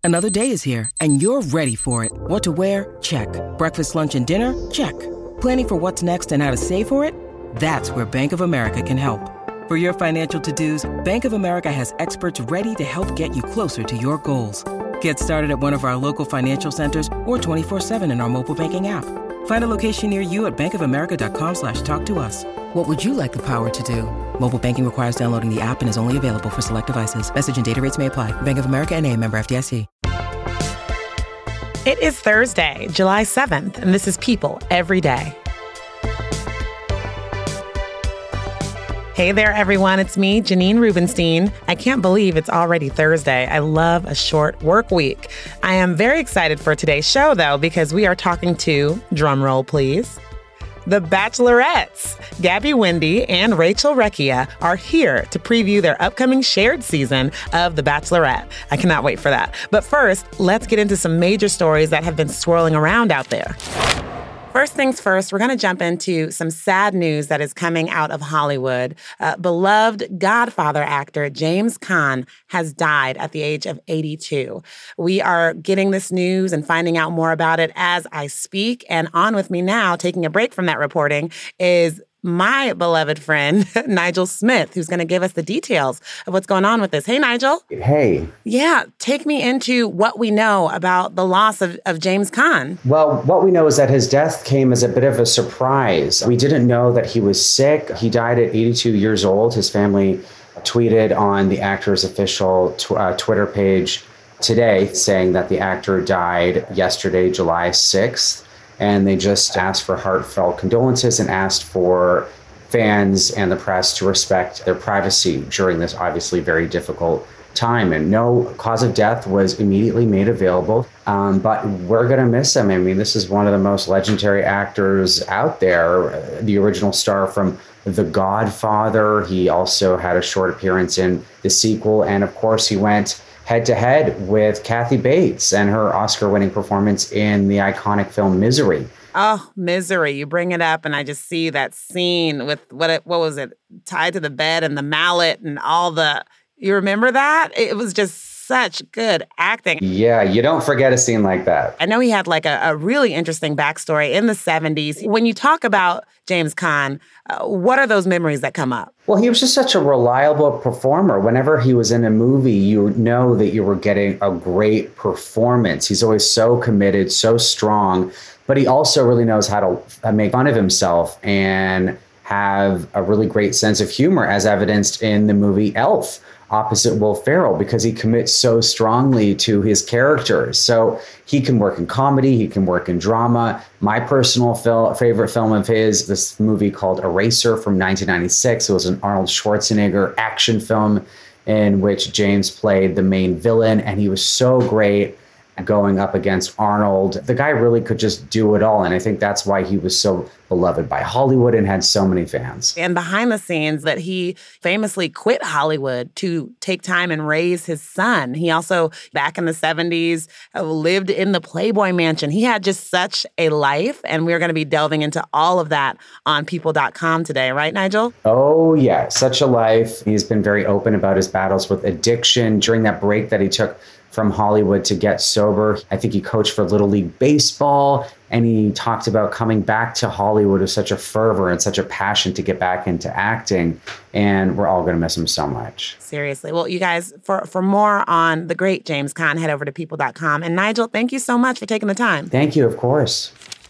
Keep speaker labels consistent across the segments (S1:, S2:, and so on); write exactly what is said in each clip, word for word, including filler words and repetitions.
S1: Another day is here, and you're ready for it. What to wear? Check. Breakfast, lunch, and dinner? Check. Planning for what's next and how to save for it? That's where Bank of America can help. For your financial to-dos, Bank of America has experts ready to help get you closer to your goals. Get started at one of our local financial centers or twenty-four seven in our mobile banking app. Find a location near you at bankofamerica.com slash talk to us. What would you like the power to do? Mobile banking requires downloading the app and is only available for select devices. Message and data rates may apply. Bank of America N A, member F D I C.
S2: It is Thursday, July seventh, and this is People Every Day. Hey there, everyone. It's me, Janine Rubenstein. I can't believe it's already Thursday. I love a short work week. I am very excited for today's show, though, because we are talking to, drumroll please, The Bachelorettes. Gabby Windey and Rachel Recchia are here to preview their upcoming shared season of The Bachelorette. I cannot wait for that. But first, let's get into some major stories that have been swirling around out there. First things first, we're going to jump into some sad news that is coming out of Hollywood. Uh, beloved Godfather actor James Caan has died at the age of eighty-two. We are getting this news and finding out more about it as I speak. And on with me now, taking a break from that reporting, is my beloved friend, Nigel Smith, who's going to give us the details of what's going on with this. Hey, Nigel.
S3: Hey.
S2: Yeah, take me into what we know about the loss of, of James Caan.
S3: Well, what we know is that his death came as a bit of a surprise. We didn't know that he was sick. He died at eighty-two years old. His family tweeted on the actor's official tw- uh, Twitter page today saying that the actor died yesterday, July sixth. And they just asked for heartfelt condolences and asked for fans and the press to respect their privacy during this obviously very difficult time. And no cause of death was immediately made available. Um, but we're going to miss him. I mean, this is one of the most legendary actors out there, uh, the original star from The Godfather. He also had a short appearance in the sequel. And of course, he went head-to-head with Kathy Bates and her Oscar-winning performance in the iconic film Misery.
S2: Oh, Misery. You bring it up, and I just see that scene with, what it, what was it, tied to the bed and the mallet and all the... You remember that? It was just such good acting.
S3: Yeah, you don't forget a scene like that.
S2: I know he had like a, a really interesting backstory in the seventies. When you talk about James Caan, uh, what are those memories that come up?
S3: Well, he was just such a reliable performer. Whenever he was in a movie, you know that you were getting a great performance. He's always so committed, so strong, but he also really knows how to make fun of himself and have a really great sense of humor, as evidenced in the movie Elf, opposite Will Ferrell, because he commits so strongly to his characters. So he can work in comedy, he can work in drama. My personal fil- favorite film of his, this movie called Eraser from nineteen ninety-six. It was an Arnold Schwarzenegger action film in which James played the main villain, and he was so great going up against Arnold. The guy really could just do it all, and I think that's why he was so beloved by Hollywood and had so many fans.
S2: And behind the scenes, that he famously quit Hollywood to take time and raise his son. He also, back in the seventies, lived in the Playboy Mansion. He had just such a life, and we're going to be delving into all of that on people dot com today, right, Nigel?
S3: Oh, yeah, such a life. He's been very open about his battles with addiction during that break that he took from Hollywood to get sober. I think he coached for Little League Baseball, and he talked about coming back to Hollywood with such a fervor and such a passion to get back into acting. And we're all going to miss him so much.
S2: Seriously. Well, you guys, for, for more on the great James Caan, head over to people dot com. And Nigel, thank you so much for taking the time.
S3: Thank you, of course.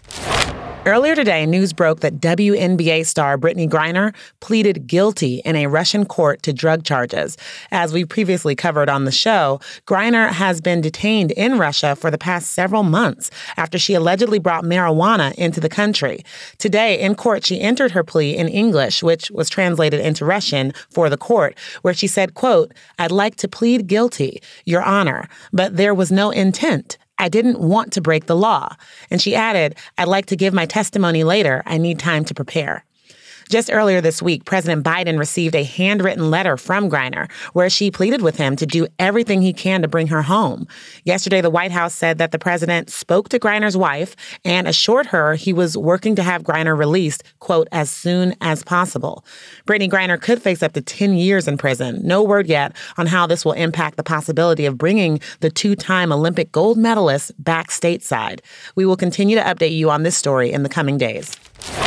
S2: Earlier today, news broke that W N B A star Brittany Griner pleaded guilty in a Russian court to drug charges. As we previously covered on the show, Griner has been detained in Russia for the past several months after she allegedly brought marijuana into the country. Today, in court, she entered her plea in English, which was translated into Russian for the court, where she said, quote, "I'd like to plead guilty, Your Honor, but there was no intent. I didn't want to break the law." And she added, "I'd like to give my testimony later. I need time to prepare." Just earlier this week, President Biden received a handwritten letter from Griner where she pleaded with him to do everything he can to bring her home. Yesterday, the White House said that the president spoke to Griner's wife and assured her he was working to have Griner released, quote, as soon as possible. Brittany Griner could face up to ten years in prison. No word yet on how this will impact the possibility of bringing the two-time Olympic gold medalist back stateside. We will continue to update you on this story in the coming days.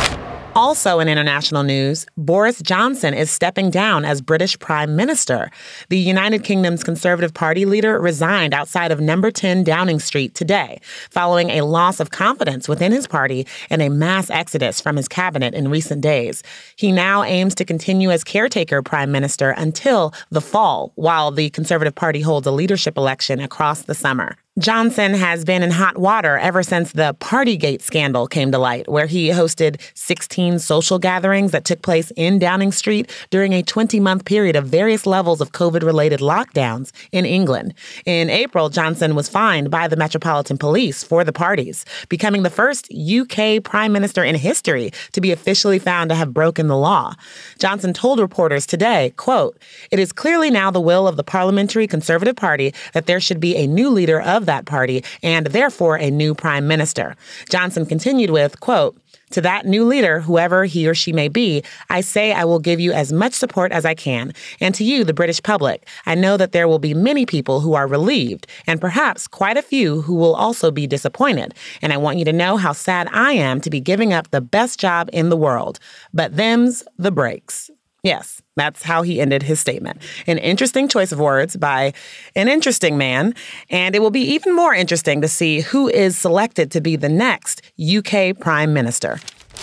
S2: Also in international news, Boris Johnson is stepping down as British Prime Minister. The United Kingdom's Conservative Party leader resigned outside of number ten Downing Street today, following a loss of confidence within his party and a mass exodus from his cabinet in recent days. He now aims to continue as caretaker Prime Minister until the fall, while the Conservative Party holds a leadership election across the summer. Johnson has been in hot water ever since the Partygate scandal came to light, where he hosted sixteen social gatherings that took place in Downing Street during a twenty-month period of various levels of COVID-related lockdowns in England. In April, Johnson was fined by the Metropolitan Police for the parties, becoming the first U K prime minister in history to be officially found to have broken the law. Johnson told reporters today, quote, "It is clearly now the will of the Parliamentary Conservative Party that there should be a new leader of that party and therefore a new prime minister." Johnson continued with, quote, "To that new leader, whoever he or she may be, I say I will give you as much support as I can. And to you, the British public, I know that there will be many people who are relieved and perhaps quite a few who will also be disappointed. And I want you to know how sad I am to be giving up the best job in the world. But them's the breaks." Yes, that's how he ended his statement. An interesting choice of words by an interesting man, and it will be even more interesting to see who is selected to be the next U K Prime Minister.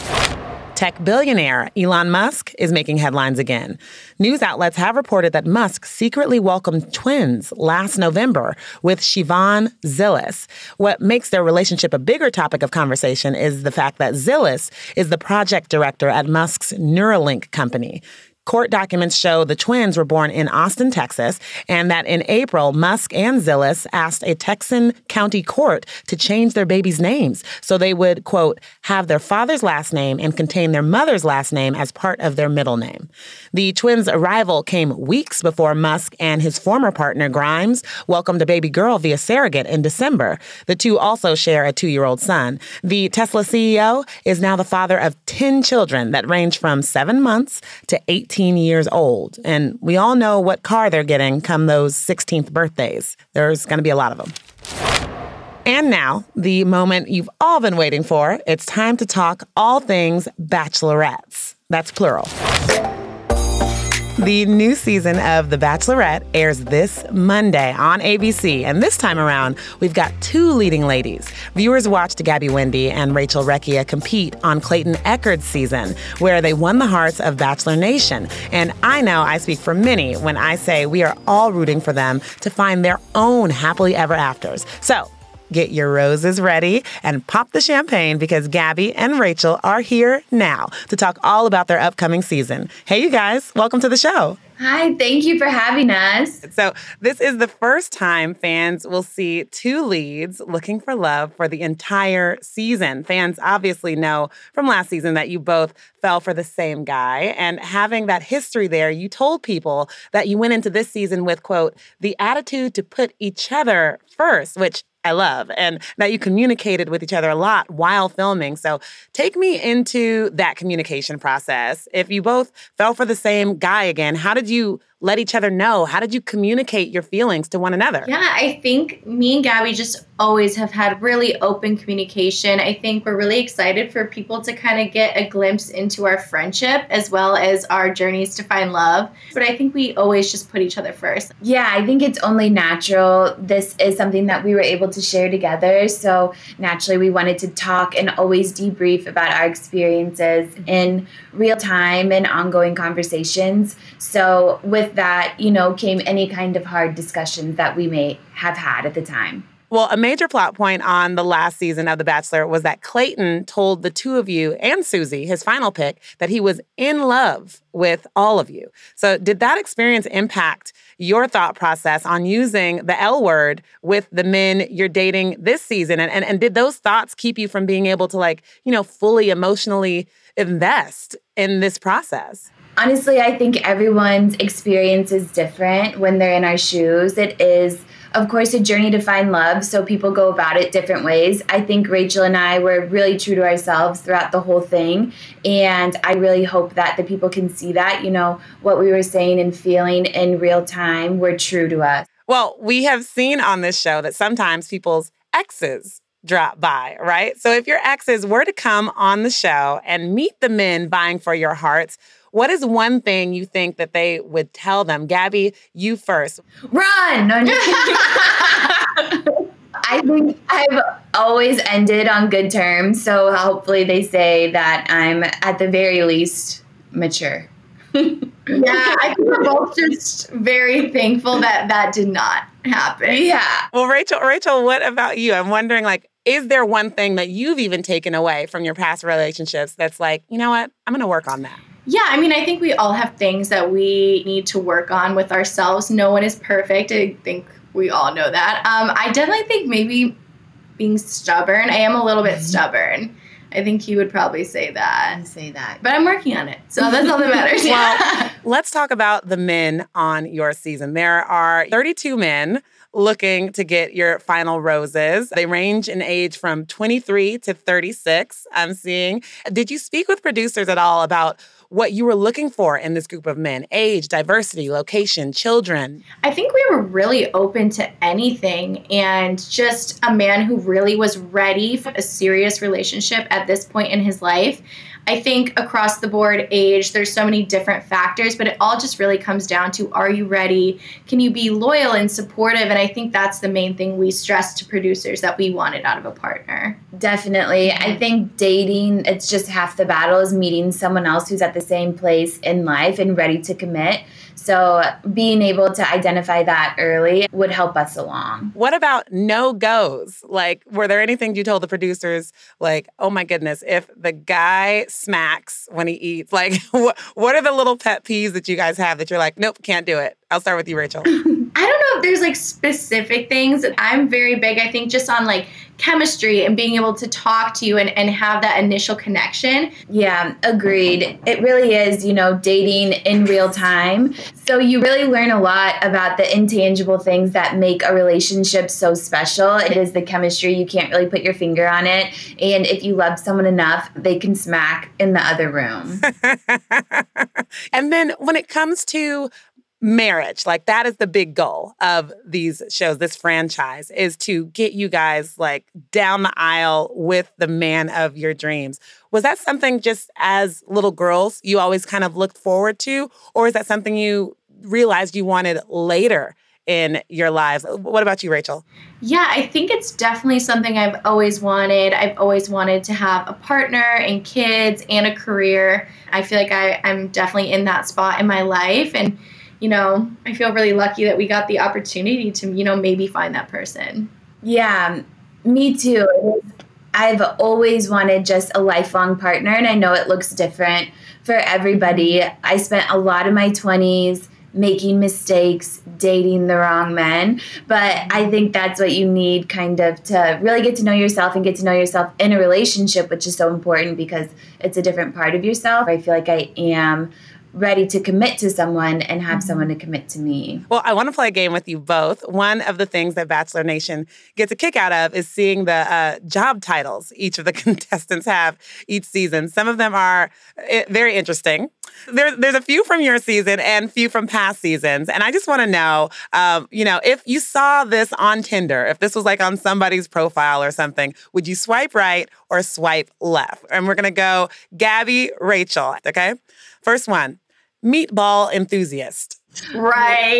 S2: Tech billionaire Elon Musk is making headlines again. News outlets have reported that Musk secretly welcomed twins last November with Siobhan Zilis. What makes their relationship a bigger topic of conversation is the fact that Zilis is the project director at Musk's Neuralink company. Court documents show the twins were born in Austin, Texas, and that in April, Musk and Zilis asked a Texan county court to change their babies' names so they would, quote, have their father's last name and contain their mother's last name as part of their middle name. The twins' arrival came weeks before Musk and his former partner, Grimes, welcomed a baby girl via surrogate in December. The two also share a two-year-old son. The Tesla C E O is now the father of ten children that range from seven months to eighteen years old. And we all know what car they're getting come those sixteenth birthdays. There's going to be a lot of them. And now, the moment you've all been waiting for. It's time to talk all things bachelorettes. That's plural. The new season of The Bachelorette airs this Monday on A B C, and this time around, we've got two leading ladies. Viewers watched Gabby Windey and Rachel Recchia compete on Clayton Echard's season, where they won the hearts of Bachelor Nation. And I know I speak for many when I say we are all rooting for them to find their own happily ever afters. So, get your roses ready and pop the champagne because Gabby and Rachel are here now to talk all about their upcoming season. Hey, you guys, welcome to the show.
S4: Hi, thank you for having us.
S2: So this is the first time fans will see two leads looking for love for the entire season. Fans obviously know from last season that you both fell for the same guy. And having that history there, you told people that you went into this season with, quote, the attitude to put each other first, which I love, and that you communicated with each other a lot while filming. So take me into that communication process. If you both fell for the same guy again, how did you let each other know? How did you communicate your feelings to one another?
S4: Yeah, I think me and Gabby just always have had really open communication. I think we're really excited for people to kind of get a glimpse into our friendship as well as our journeys to find love. But I think we always just put each other first.
S5: Yeah, I think it's only natural. This is something that we were able to share together. So naturally, we wanted to talk and always debrief about our experiences in real time and ongoing conversations. So with that, you know, came any kind of hard discussions that we may have had at the time.
S2: Well, a major plot point on the last season of The Bachelor was that Clayton told the two of you and Susie, his final pick, that he was in love with all of you. So did that experience impact your thought process on using the L word with the men you're dating this season? And, and, and did those thoughts keep you from being able to, like, you know, fully emotionally invest in this process?
S5: Honestly, I think everyone's experience is different when they're in our shoes. It is, of course, a journey to find love, so people go about it different ways. I think Rachel and I were really true to ourselves throughout the whole thing, and I really hope that the people can see that, you know, what we were saying and feeling in real time were true to us.
S2: Well, we have seen on this show that sometimes people's exes drop by, right? So if your exes were to come on the show and meet the men vying for your hearts, what is one thing you think that they would tell them? Gabby, you first.
S5: Run! No, I'm just kidding. I think I've always ended on good terms, so hopefully they say that I'm at the very least mature.
S4: Yeah, I think we're both just very thankful that that did not happen.
S5: Yeah.
S2: Well, Rachel, Rachel, what about you? I'm wondering, like, is there one thing that you've even taken away from your past relationships that's like, you know what, I'm going to work on that?
S4: Yeah, I mean, I think we all have things that we need to work on with ourselves. No one is perfect. I think we all know that. Um, I definitely think maybe being stubborn. I am a little bit stubborn. I think he would probably say that.
S5: I say that.
S4: But I'm working on it. So that's all that matters.
S2: Well, let's talk about the men on your season. There are thirty-two men looking to get your final roses. They range in age from twenty-three to thirty-six, I'm seeing. Did you speak with producers at all about what you were looking for in this group of men? Age, diversity, location, children?
S4: I think we were really open to anything, and just a man who really was ready for a serious relationship at this point in his life. I think across the board, age, there's so many different factors, but it all just really comes down to, are you ready? Can you be loyal and supportive? And I think that's the main thing we stressed to producers that we wanted out of a partner.
S5: Definitely. I think dating, it's just half the battle is meeting someone else who's at the same place in life and ready to commit. So being able to identify that early would help us along.
S2: What about no-goes? Like, were there anything you told the producers, like, oh my goodness, if the guy smacks when he eats, like, what, what are the little pet peeves that you guys have that you're like, nope, can't do it? I'll start with you, Rachel.
S4: I don't know if there's like specific things. I'm very big, I think, just on like chemistry and being able to talk to you and, and have that initial connection.
S5: Yeah, agreed. It really is, you know, dating in real time. So you really learn a lot about the intangible things that make a relationship so special. It is the chemistry. You can't really put your finger on it. And if you love someone enough, they can smack in the other room.
S2: And then when it comes to marriage, like that is the big goal of these shows, this franchise, is to get you guys like down the aisle with the man of your dreams. Was that something just as little girls you always kind of looked forward to? Or is that something you realized you wanted later in your lives? What about you, Rachel?
S4: Yeah, I think it's definitely something I've always wanted. I've always wanted to have a partner and kids and a career. I feel like I, I'm definitely in that spot in my life. And you know, I feel really lucky that we got the opportunity to, you know, maybe find that person.
S5: Yeah, me too. I've always wanted just a lifelong partner, and I know it looks different for everybody. I spent a lot of my twenties making mistakes, dating the wrong men, but I think that's what you need kind of to really get to know yourself and get to know yourself in a relationship, which is so important because it's a different part of yourself. I feel like I am ready to commit to someone and have someone to commit to me.
S2: Well, I want to play a game with you both. One of the things that Bachelor Nation gets a kick out of is seeing the uh, job titles each of the contestants have each season. Some of them are uh, very interesting. There, there's a few from your season and few from past seasons. And I just want to know, um, you know, if you saw this on Tinder, if this was like on somebody's profile or something, would you swipe right or swipe left? And we're going to go Gabby, Rachel, okay? First one. Meatball enthusiast.
S4: Right.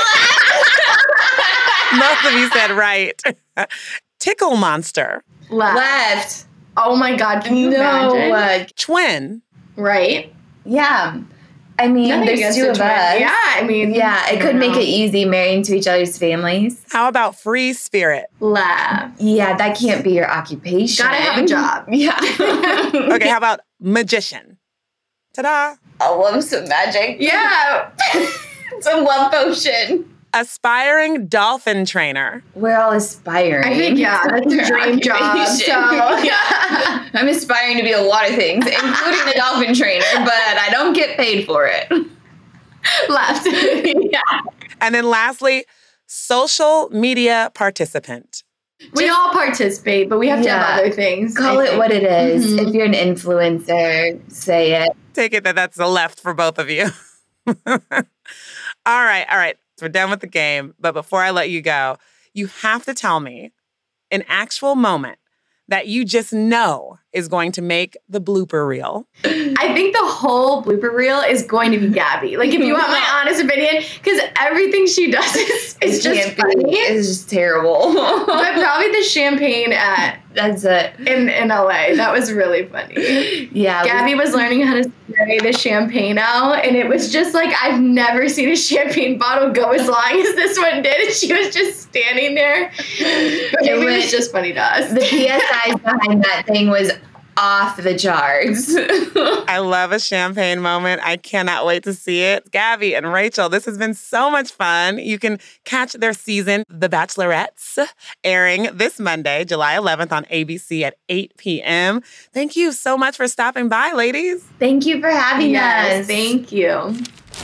S2: Most of you said right. Tickle monster.
S4: Left.
S5: Left.
S4: Oh my God, can you
S5: no,
S4: imagine?
S5: uh,
S2: Twin.
S4: Right.
S5: Yeah. I mean,
S4: Nothing
S5: there's
S4: against
S5: two
S4: a
S5: of
S4: twin.
S5: us.
S4: Yeah, I mean.
S5: Yeah, it
S4: I
S5: could
S4: don't
S5: make
S4: know.
S5: it easy marrying to each other's families.
S2: How about free spirit?
S4: Left.
S5: Yeah, that can't be your occupation.
S4: Gotta have a job.
S5: Yeah.
S2: Okay, how about magician? Ta-da.
S5: I love some magic.
S4: Yeah.
S5: Some love potion.
S2: Aspiring dolphin trainer.
S5: We're all aspiring.
S4: I think, yeah, that's a dream job. So
S5: yeah. I'm aspiring to be a lot of things, including a dolphin trainer, but I don't get paid for it.
S4: Left. Yeah.
S2: And then lastly, social media participant.
S4: We all participate, but we have to
S5: Yeah.
S4: have other things.
S5: Call
S4: I
S5: it
S4: think.
S5: what it is.
S4: Mhm.
S5: If you're an influencer, say it.
S2: Take it that that's the left for both of you. all right, all right. So we're done with the game. But before I let you go, you have to tell me an actual moment that you just know is going to make the blooper reel.
S4: I think the whole blooper reel is going to be Gabby. Like, if you want my honest opinion, because everything she does is, is just
S5: Can't be-
S4: funny.
S5: It's just terrible.
S4: But probably the champagne at
S5: That's it.
S4: in, in L A. That was really funny.
S5: Yeah.
S4: Gabby was learning how to spray the champagne out, and it was just like, I've never seen a champagne bottle go as long as this one did, and she was just standing there. But maybe it was just funny to us.
S5: The P S Is behind that thing was off the charts.
S2: I love a champagne moment. I cannot wait to see it. Gabby and Rachel, this has been so much fun. You can catch their season, The Bachelorettes, airing this Monday, July eleventh on A B C at eight p.m. Thank you so much for stopping by, ladies.
S5: Thank you for having
S4: Yes,
S5: us.
S4: thank you.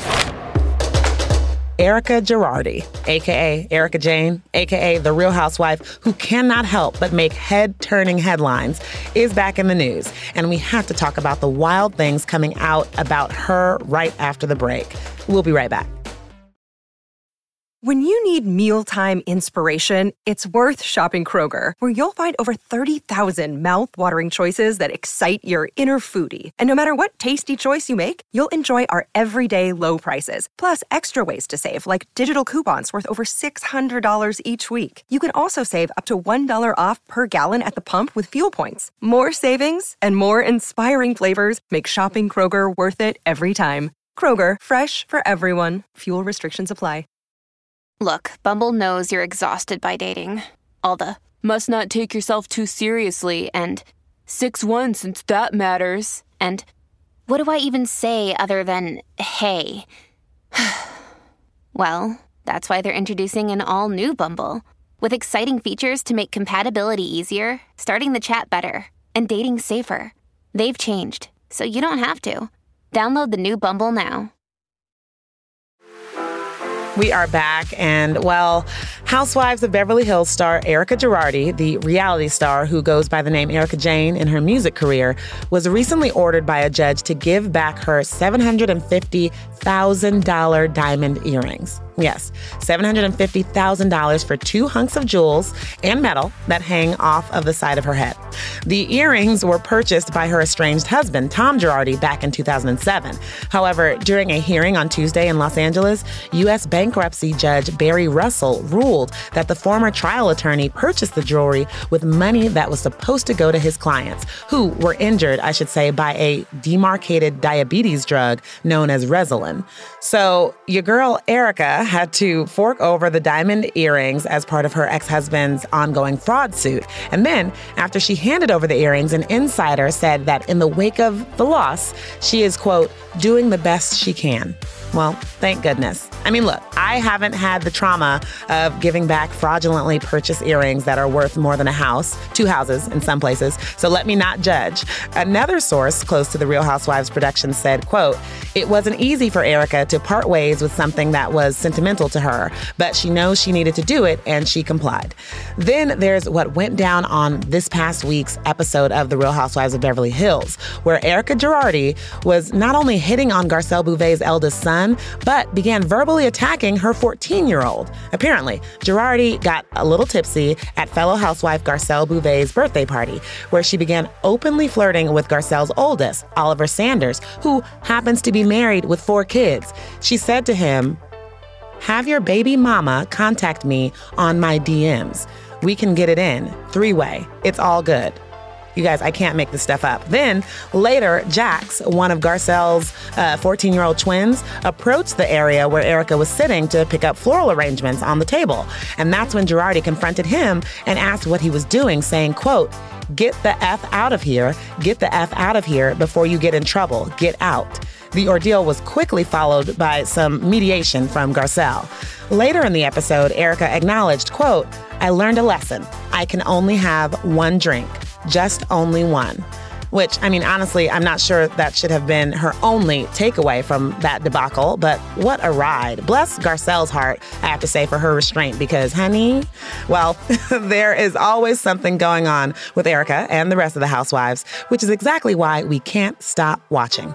S2: Erica Girardi, a k a. Erica Jane, a k a the Real Housewife who cannot help but make head-turning headlines, is back in the news. And we have to talk about the wild things coming out about her right after the break. We'll be right back.
S6: When you need mealtime inspiration, it's worth shopping Kroger, where you'll find over thirty thousand mouth-watering choices that excite your inner foodie. And no matter what tasty choice you make, you'll enjoy our everyday low prices, plus extra ways to save, like digital coupons worth over six hundred dollars each week. You can also save up to one dollar off per gallon at the pump with fuel points. More savings and more inspiring flavors make shopping Kroger worth it every time. Kroger, fresh for everyone. Fuel restrictions apply.
S7: Look, Bumble knows you're exhausted by dating. All the must not take yourself too seriously and six one since that matters. And what do I even say other than hey? Well, that's why they're introducing an all-new Bumble with exciting features to make compatibility easier, starting the chat better, and dating safer. They've changed, so you don't have to. Download the new Bumble now.
S2: We are back, and well, Housewives of Beverly Hills star Erica Girardi, the reality star who goes by the name Erica Jane in her music career, was recently ordered by a judge to give back her seven hundred fifty thousand dollars diamond earrings. Yes, seven hundred fifty thousand dollars for two hunks of jewels and metal that hang off of the side of her head. The earrings were purchased by her estranged husband, Tom Girardi, back in two thousand seven. However, during a hearing on Tuesday in Los Angeles, U S bankruptcy judge Barry Russell ruled that the former trial attorney purchased the jewelry with money that was supposed to go to his clients, who were injured, I should say, by a demarcated diabetes drug known as Resolin. So your girl, Erica, had to fork over the diamond earrings as part of her ex-husband's ongoing fraud suit. And then, after she handed over the earrings, an insider said that in the wake of the loss, she is, quote, doing the best she can. Well, thank goodness. I mean, look, I haven't had the trauma of giving back fraudulently purchased earrings that are worth more than a house, two houses in some places, so let me not judge. Another source close to the Real Housewives production said, quote, it wasn't easy for Erica to part ways with something that was sentimental to her, but she knows she needed to do it, and she complied. Then there's what went down on this past week's episode of The Real Housewives of Beverly Hills, where Erica Girardi was not only hitting on Garcelle Bouvet's eldest son, but began verbally attacking her fourteen-year-old. Apparently, Girardi got a little tipsy at fellow housewife Garcelle Bouvet's birthday party, where she began openly flirting with Garcelle's oldest, Oliver Sanders, who happens to be married with four kids. She said to him, have your baby mama contact me on my D Ms. We can get it in, three-way. It's all good. You guys, I can't make this stuff up. Then later, Jax, one of Garcelle's uh, fourteen-year-old twins, approached the area where Erica was sitting to pick up floral arrangements on the table. And that's when Girardi confronted him and asked what he was doing, saying, quote, "Get the F out of here. Get the F out of here before you get in trouble. Get out." The ordeal was quickly followed by some mediation from Garcelle. Later in the episode, Erica acknowledged, quote, "I learned a lesson. I can only have one drink, just only one." Which, I mean, honestly, I'm not sure that should have been her only takeaway from that debacle, but what a ride. Bless Garcelle's heart, I have to say, for her restraint, because, honey, well, there is always something going on with Erica and the rest of the housewives, which is exactly why we can't stop watching.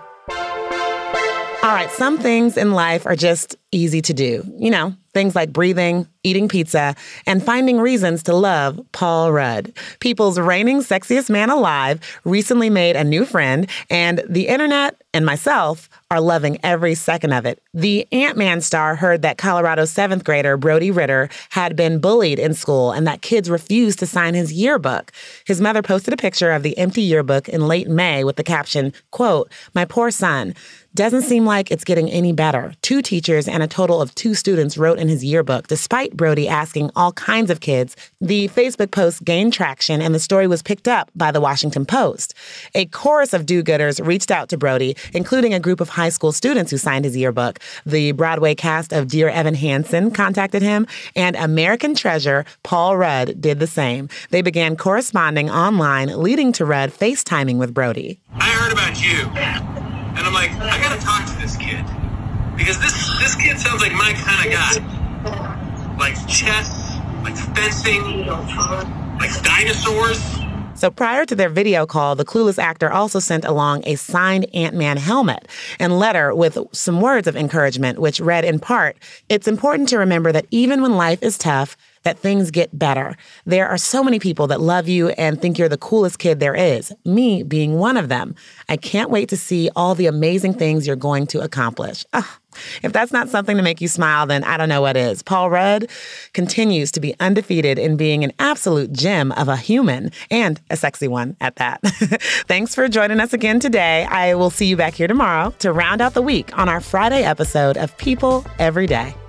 S2: All right, some things in life are just easy to do. You know, things like breathing, eating pizza, and finding reasons to love Paul Rudd. People's reigning sexiest man alive recently made a new friend, and the internet and myself are loving every second of it. The Ant-Man star heard that Colorado's seventh grader Brody Ritter had been bullied in school and that kids refused to sign his yearbook. His mother posted a picture of the empty yearbook in late May with the caption, quote, "My poor son. Doesn't seem like it's getting any better." Two teachers and a total of two students wrote in his yearbook, despite Brody asking all kinds of kids. The Facebook post gained traction, and the story was picked up by the Washington Post. A chorus of do-gooders reached out to Brody, including a group of high school students who signed his yearbook. The Broadway cast of Dear Evan Hansen contacted him, and American treasure Paul Rudd did the same. They began corresponding online, leading to Rudd FaceTiming with Brody.
S8: "I heard about you. And I'm like, I gotta talk to this kid. Because this this kid sounds like my kind of guy. Like chess, like fencing, like dinosaurs."
S2: So prior to their video call, the clueless actor also sent along a signed Ant-Man helmet and letter with some words of encouragement, which read in part, "It's important to remember that even when life is tough, that things get better. There are so many people that love you and think you're the coolest kid there is, me being one of them. I can't wait to see all the amazing things you're going to accomplish." Ugh. If that's not something to make you smile, then I don't know what is. Paul Rudd continues to be undefeated in being an absolute gem of a human, and a sexy one at that. Thanks for joining us again today. I will see you back here tomorrow to round out the week on our Friday episode of People Every Day.